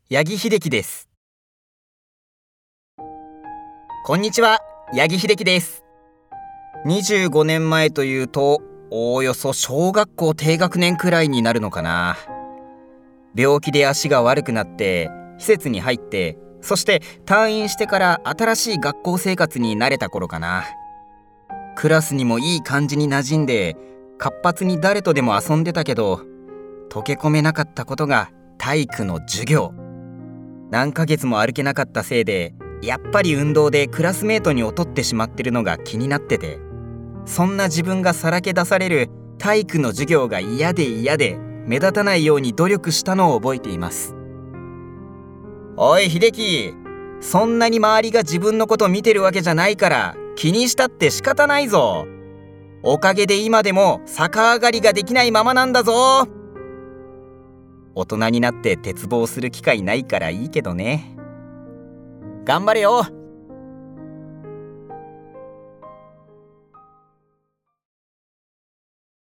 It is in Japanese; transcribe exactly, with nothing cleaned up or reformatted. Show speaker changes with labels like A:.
A: 八木秀樹です。こんにちは、八木秀樹です。にじゅうごねんまえというと、おおよそ小学校低学年くらいになるのかな。病気で足が悪くなって施設に入って、そして退院してから新しい学校生活に慣れた頃かな。クラスにもいい感じに馴染んで、活発に誰とでも遊んでたけど、溶け込めなかったことが体育の授業。何ヶ月も歩けなかったせいで、やっぱり運動でクラスメートに劣ってしまってるのが気になってて、そんな自分がさらけ出される体育の授業が嫌で嫌で目立たないように努力したのを覚えています。おい秀樹、そんなに周りが自分のこと見てるわけじゃないから気にしたって仕方ないぞ。おかげで今でも逆上がりができないままなんだぞ。大人になって鉄棒する機会ないからいいけどね。頑張れよ